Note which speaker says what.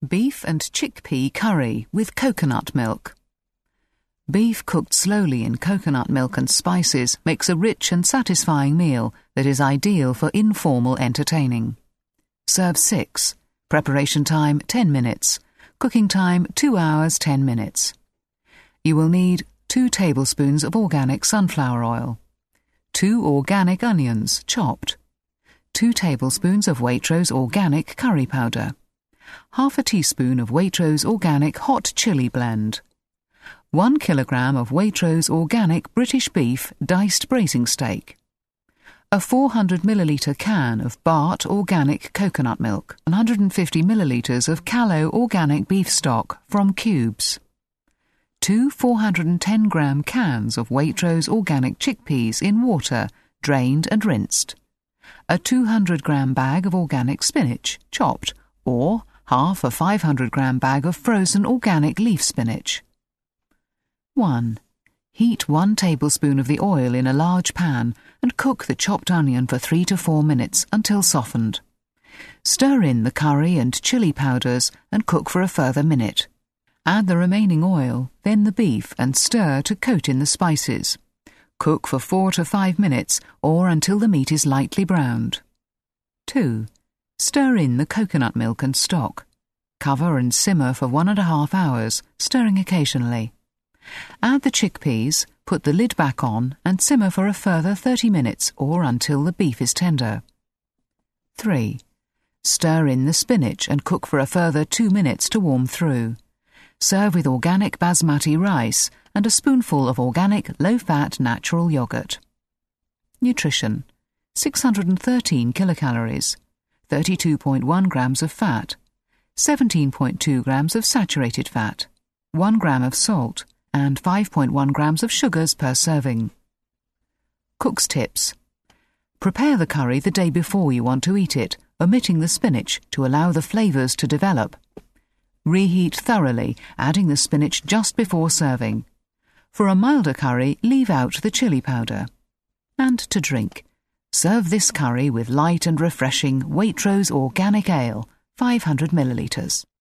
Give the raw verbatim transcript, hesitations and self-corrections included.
Speaker 1: Beef and chickpea curry with coconut milk. Beef cooked slowly in coconut milk and spices makes a rich and satisfying meal that is ideal for informal entertaining. Serve six. Preparation time ten minutes. Cooking time two hours ten minutes. You will need two tablespoons of organic sunflower oil, two organic onions chopped, two tablespoons of Waitrose organic curry powder, half a teaspoon of Waitrose organic hot chili blend, one kilogram of Waitrose organic British beef diced braising steak, a four hundred milliliter can of Bart organic coconut milk, one hundred fifty milliliters of Callow organic beef stock from cubes, two four hundred ten gram cans of Waitrose organic chickpeas in water, drained and rinsed, a two hundred gram bag of organic spinach, chopped, or half a five hundred gram bag of frozen organic leaf spinach. one. Heat one tablespoon of the oil in a large pan and cook the chopped onion for three to four minutes until softened. Stir in the curry and chili powders and cook for a further minute. Add the remaining oil, then the beef, and stir to coat in the spices. Cook for four to five minutes or until the meat is lightly browned. two. Stir in the coconut milk and stock. Cover and simmer for one and a half hours, stirring occasionally. Add the chickpeas, put the lid back on, and simmer for a further thirty minutes or until the beef is tender. three. Stir in the spinach and cook for a further two minutes to warm through. Serve with organic basmati rice and a spoonful of organic low-fat natural yogurt. Nutrition: six hundred thirteen kilocalories, thirty-two point one grams of fat, seventeen point two grams of saturated fat, one gram of salt, and five point one grams of sugars per serving. Cook's tips: prepare the curry the day before you want to eat it, omitting the spinach to allow the flavours to develop. Reheat thoroughly, adding the spinach just before serving. For a milder curry, leave out the chili powder. And to drink: serve this curry with light and refreshing Waitrose organic ale, five hundred milliliters.